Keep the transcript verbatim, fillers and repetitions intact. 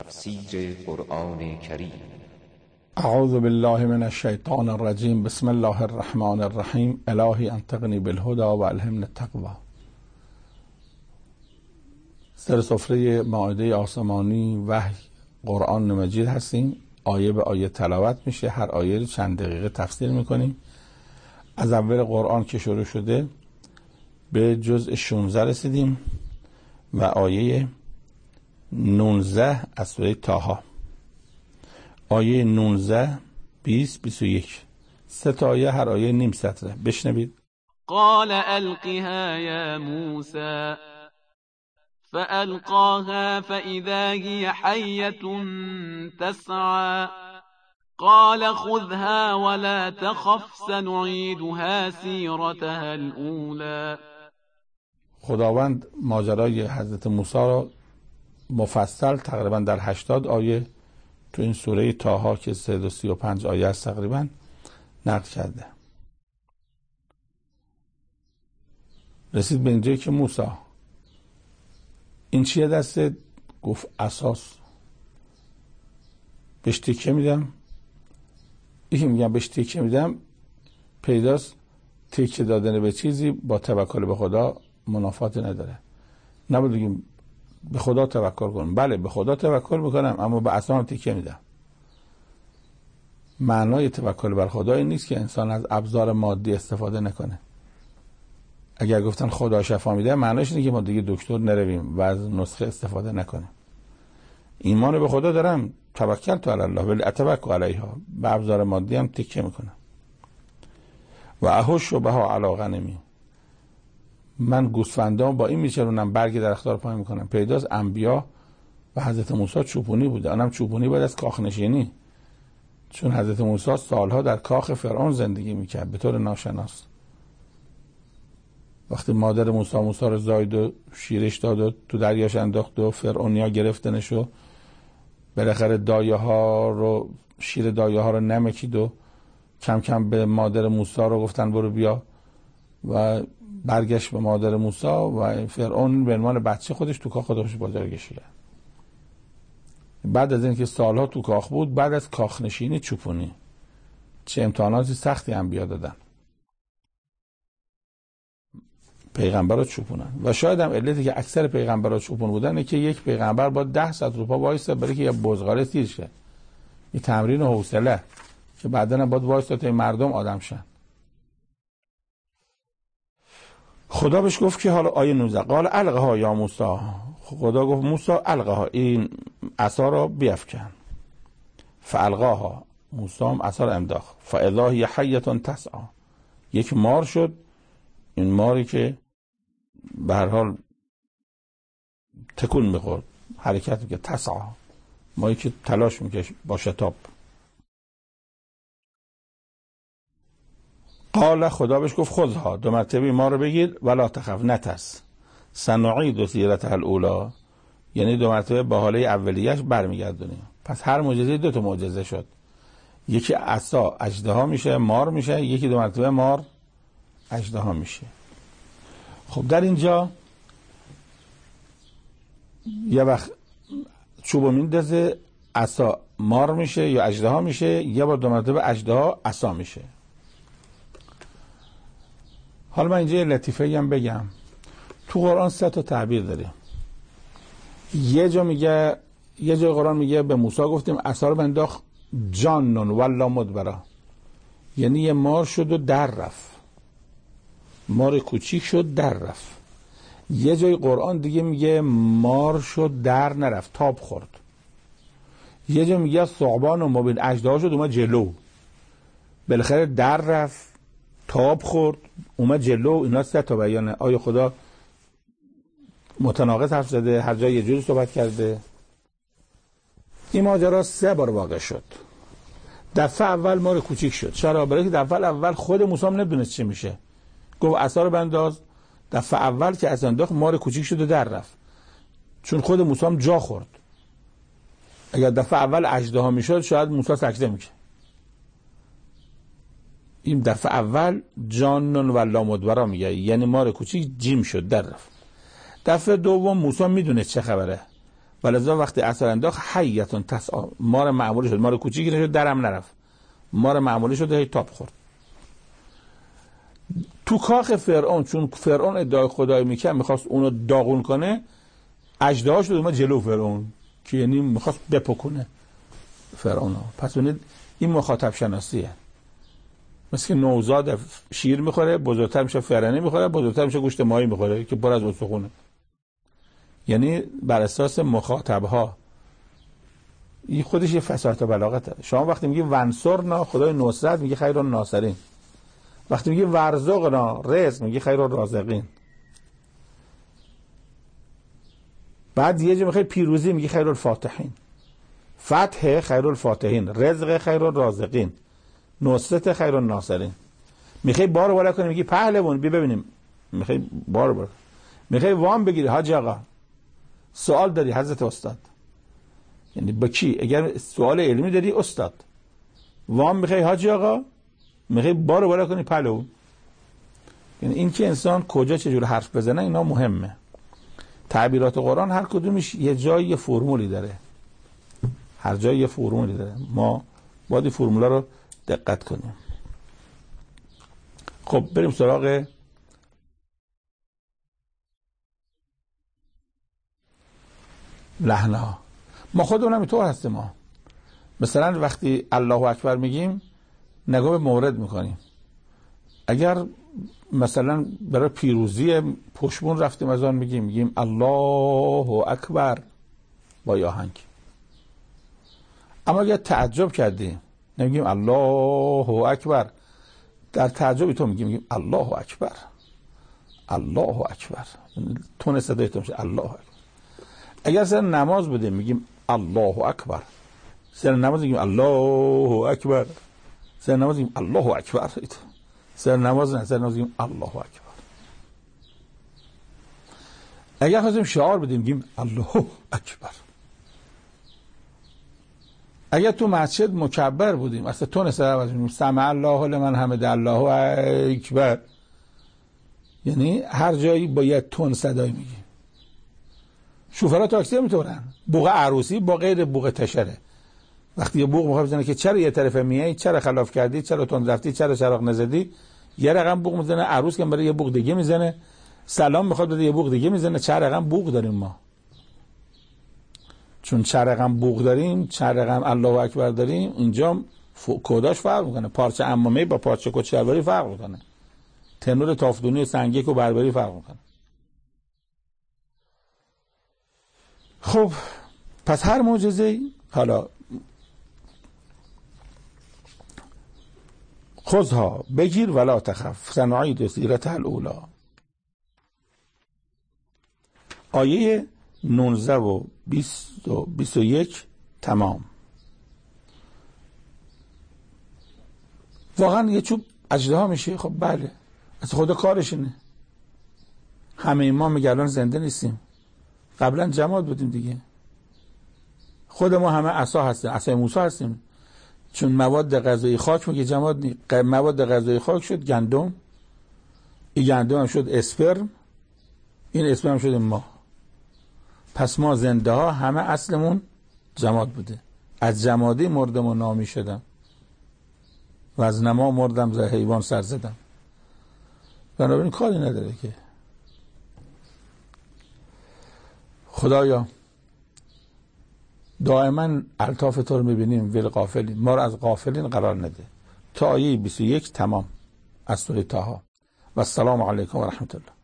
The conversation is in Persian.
تفسیر قرآن کریم. اعوذ بالله من الشیطان الرجیم. بسم الله الرحمن الرحیم. الهی انطقنی بالهدى و الهمنی التقوی. سر سفره مائده آسمانی وحی قرآن مجید هستیم. آیه به آیه تلاوت میشه، هر آیه رو چند دقیقه تفسیر میکنیم. از اول قرآن که شروع شده به جزء شانزده رسیدیم و آیه نوزده از سوره طه. آیه نوزده، بیست، بیست و یک، سه تا آیه، هر آیه نیم سطره. بشنوید. قال القها یا موسی فألقاها فإذا هي حية تسعى قال خذها ولا تخف سنعيدها سيرتها الأولى. خداوند ماجرای حضرت موسی را مفصل تقریبا در هشتاد آیه تو این سوره طه که صد و سی و پنج آیه است تقریبا نقل کرده. رسید به اینجایی که موسی این چیه دسته؟ گفت اساس. بهش تکیه میدم. این میگم بهش تکیه میدم، پیداست تکیه دادن به چیزی با توکل به خدا منافاتی نداره. نباید بگیم به خدا توکل کنم. بله به خدا توکل میکنم، اما به اساس تکیه میدم. معنای توکل بر خدا این نیست که انسان از ابزار مادی استفاده نکنه. اگر گفتن خدا شفا میده، معنیش اینه که ما دیگه دکتر نرویم و از نسخه استفاده نکنیم. ایمان به خدا دارم، توکل تو علی الله ولی اتوکل علیها، به ابزار مادی هم تکیه میکنم. و احش بها علی غنمی، من گوسفندام با این میچرونم، برگ درختار پای میکنم. پیداست انبیا و حضرت موسی چوپونی بوده. آنم چوپونی بود از کاخ نشینی، چون حضرت موسی سالها در کاخ فرعون زندگی میکرد به طور ناشناس. وقتی مادر موسی موسی رو زاید و شیرش داد و تو دریاش انداخت و فرعونیا گرفتنش و بالاخره دایه ها رو شیر دایه ها رو نمکید و کم کم به مادر موسی رو گفتن برو بیا و برگشت به مادر موسی و فرعون به عنوان بچه خودش تو کاخ خودش بازارگشی کرد. بعد از اینکه سالها تو کاخ بود، بعد از کاخ نشینی چوپونی. چه امتحاناتی سختی انبیا دادن، پیغمبرها چوپونن. و شاید هم علتی که اکثر پیغمبرها چوپون بودن اینه که یک پیغمبر با ده ساعت رو پا وایسه برای که یه بزغاله تیر شه. این تمرین و حوصله که بعداً هم باید وایسه تا مردم آدم شن. خدا بهش گفت که حالا آیه نوزده قال القها یا موسی، خدا گفت موسی القها، این عصا را بیفکن. فالقاها، موسی هم عصا را انداخت. فاذا هی حیة تسعى، یک مار شد. این ماری که به هر حال تکون میخورد، حرکت میکرد. تسعى، ماری که تلاش میکرد با شتاب. قال، خدا بهش گفت خذها، دو مرتبه ما رو بگیر، ولا تخف، نترس. سنعید سیرتها الاولی، یعنی دو مرتبه به حاله اولیه‌اش برمیگردونیم. پس هر معجزه دو تا معجزه شد. یکی عصا اژدها میشه، مار میشه. یکی دو مرتبه مار اژدها میشه. خب در اینجا یه وقت چوبو میندازه، عصا مار میشه یا اژدها میشه، یه بار دو مرتبه اژدها عصا میشه. حالا من اینجا یه لطیفه هم بگم. تو قرآن سه تا تعبیر داره. یه جا میگه، یه جا قرآن میگه به موسی گفتیم عصا رو بنداخت، جانن ولا مدبرا، یعنی یه مار شد و در رفت. مار کوچیک شد در رفت. یه جای قرآن دیگه میگه مار شد در نرفت، تاب خورد. یه جا میگه ثعبان و مبین، اژدها شد اومد جلو، بالاخره در رفت، تاب خورد، اومد جلو. اینا سه تا بیانه. آیا خدا متناقض حرف زده؟ هر جای یه جوری صحبت کرده؟ این ماجرا سه بار واقع شد. دفعه اول مار کوچیک شد. چرا؟ برای که دفعه اول خود موسی هم نمیدونست چی میشه. گفت عصا رو بنداز. دفعه اول که عصا انداخت مار کوچیک شد و در رفت، چون خود موسی هم جا خورد. اگر دفعه اول اژدها میشد شاید موسی سکته میکرد. این دفعه اول جانن ولا مدبرا میگه، یعنی مار کوچیک جیم شد در رفت. دفعه دوم موسی میدونه چه خبره، ولذا وقتی اثر انداخت حیتون تسعا، مار معمولی شد، مار کوچیکی نشد، درم نرفت، مار معمولی شد، هی تاب خورد. تو کاخ فرعون، چون فرعون ادعای خدایی میکرد، میخواست اونو داغون کنه، اژدها شد اومد جلو فرعون که یعنی میخواست بپکنه فرعون. پس ببینید این مخاطب شناسیه. مثل که نوزاد شیر میخوره، بزرگتر میشه فرنه میخوره، بزرگتر میشه گوشت ماهی میخوره که پر از استخونه. یعنی بر اساس مخاطبها. این خودش یه فصاحت و بلاغت داره. شما وقتی میگی ونصرنا خدای نصرت، میگی خیر الناصرین. وقتی میگی ورزقنا رزق، میگی خیر الرازقین. بعد یه جا میگی پیروزی، میگی خیر الفاتحین. فتح خیر الفاتحین، رزق خیر الرازقین، نصرت خیر الناصرین. میخوای بار بالا کنی، میگی پهلوان بی ببینیم. میخوای بار بالا، میخوای وام بگیری حاج آقا، سوال داری حضرت استاد. یعنی با کی؟ اگر سوال علمی داری استاد، وام میخوای حاج آقا، میخوای بار بالا کنی پهلوان. یعنی این که انسان کجا چجور حرف بزنه اینا مهمه. تعبیرات قرآن هر کدومش یه جای یه فرمولی داره، هر جای یه فرمولی داره. ما باید این فرمولا رو دقت کنیم. خب بریم سراغ لحنه ها. ما خودمون هم اینطور هستیم. ما مثلا وقتی الله اکبر میگیم نگاه به مورد میکنیم. اگر مثلا برای پیروزی پشمون رفتیم از آن میگیم میگیم الله اکبر با آهنگ. اما اگر تعجب کردیم نمیگیم الله اکبر، در تعجبی تو میگیم میگیم الله اکبر، الله اکبر، تون صدای تو میشه الله اکبر. اگر سر نماز بودیم میگیم الله اکبر، سر نماز میگیم الله اکبر، سر نماز میگیم الله اکبر، سر نماز نه، سر نماز میگیم الله اکبر. اگر خواستیم شعار بدیم میگیم الله اکبر. اگر تو مسجد مکبر بودیم اصلا تون صدا میگیم سمع الله لمن حمد الله اکبر. یعنی هر جایی باید تون صدای میگیم. شوفرها تاکسی هم میتونن بوق عروسی با غیر بوق تشره. وقتی یه بوق میخواد بزنه که چرا یه طرف میای، چرا خلاف کردی، چرا تند رفتی، چرا چراغ نزدی، یه رقم بوق میزنه. عروس که برای یه بوق دیگه میزنه، سلام میخواد بده یه بوق دیگه میزنه. چند رقم بوق داریم ما، چون چند رقم بوق داریم، چند رقم الله اکبر داریم. اینجا ف... کوداش فرق میکنه. پارچه عمامه با پارچه کت شلواری فرق میکنه. تنور تافدونی و سنگک و بربری فرق میکنه. خب پس هر معجزه، حالا خذها بگیر ولا تخف سنعید سیرتها الاولی. آیه نوزده و بیست و بیست و یک تمام. واقعا یه چوب اژدها میشه. خب بله، از خدا کارش اینه. همه ما میگه الان زنده نیستیم، قبلا جماد بودیم دیگه. خود ما همه عصا هستیم، عصای موسی هستیم. چون مواد غذایی خاک میگه جماد نیست. مواد غذایی خاک شد گندم، این گندم هم شد اسپرم، این اسپرم شد ما. پس ما زنده ها همه اصلمون جماد بوده. از جمادی مردم و نامی شدم و از نما مردم ز حیوان سر زدم. بنابراین کاری نداره که. خدایا دائما الطاف تو رو میبینیم ولی غافلین، ما رو از غافلین قرار نده. تا آیه بیست و یک تمام از سوره طه. و السلام علیکم و رحمت الله.